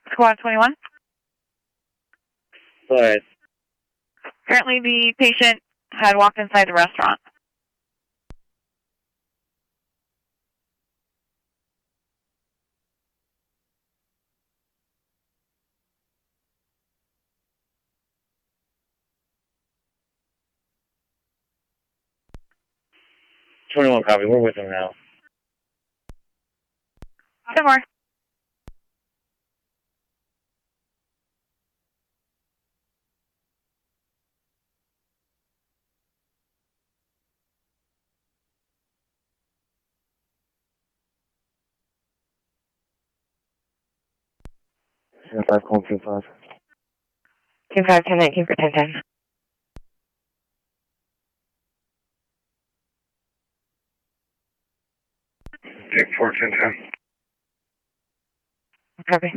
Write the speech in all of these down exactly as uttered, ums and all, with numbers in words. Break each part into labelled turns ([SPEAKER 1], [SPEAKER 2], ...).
[SPEAKER 1] Squad twenty-one.
[SPEAKER 2] Go ahead.
[SPEAKER 1] Apparently the patient had walked inside the restaurant.
[SPEAKER 2] twenty-one copy. We're with him now.
[SPEAKER 1] Some more.
[SPEAKER 2] five, call two five.
[SPEAKER 3] two five, ten nineteen for ten ten.
[SPEAKER 2] Take four, ten ten.
[SPEAKER 3] Copy.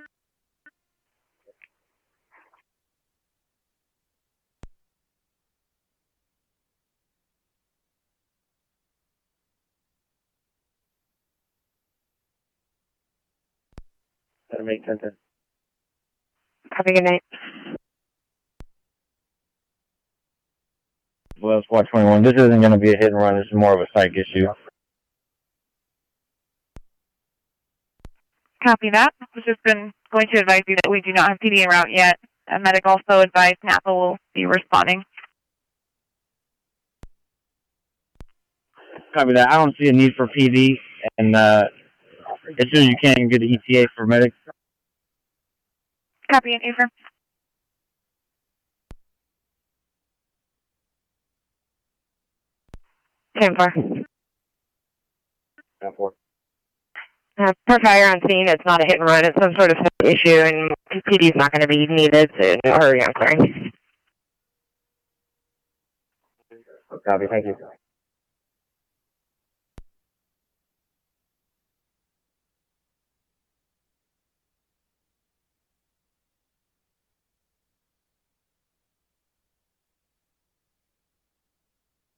[SPEAKER 2] That'll make ten ten.
[SPEAKER 3] Copy, good night.
[SPEAKER 2] Well, Squad twenty-one, this isn't going to be a hit and run. This is more of a psych issue.
[SPEAKER 1] Copy that. We've just been going to advise you that we do not have P D en route yet. A medic also advised Napa will be responding.
[SPEAKER 2] Copy that. I don't see a need for P D, and uh, as soon as you can, get the E T A for medic.
[SPEAKER 1] Copy and affirm.
[SPEAKER 3] ten four.
[SPEAKER 2] ten four.
[SPEAKER 3] Uh, per fire on scene, it's not a hit and run. It's some sort of issue, and P D is not going to be needed, so no hurry on clearing.
[SPEAKER 2] Copy. Thank you.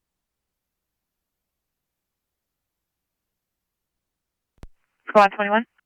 [SPEAKER 1] Squad twenty-one.